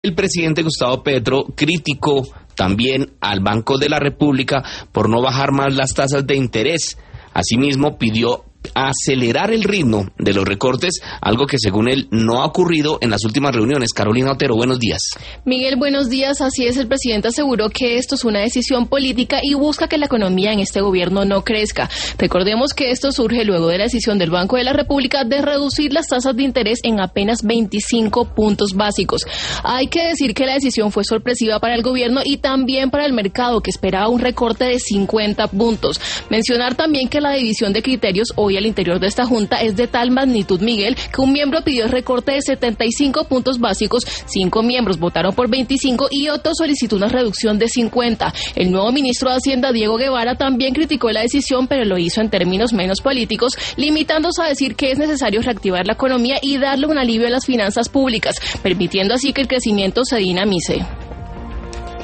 El presidente Gustavo Petro criticó también al Banco de la República por no bajar más las tasas de interés. Asimismo, pidió acelerar el ritmo de los recortes, algo que según él no ha ocurrido en las últimas reuniones. Carolina Otero, buenos días. Miguel, buenos días. Así es, el presidente aseguró que esto es una decisión política y busca que la economía en este gobierno no crezca. Recordemos que esto surge luego de la decisión del Banco de la República de reducir las tasas de interés en apenas 25 puntos básicos. Hay que decir que la decisión fue sorpresiva para el gobierno y también para el mercado, que esperaba un recorte de 50 puntos. Mencionar también que la división de criterios hoy al interior de esta junta es de tal magnitud, Miguel, que un miembro pidió el recorte de 75 puntos básicos, 5 miembros votaron por 25 y otro solicitó una reducción de 50. El nuevo ministro de Hacienda, Diego Guevara, también criticó la decisión, pero lo hizo en términos menos políticos, limitándose a decir que es necesario reactivar la economía y darle un alivio a las finanzas públicas, permitiendo así que el crecimiento se dinamice.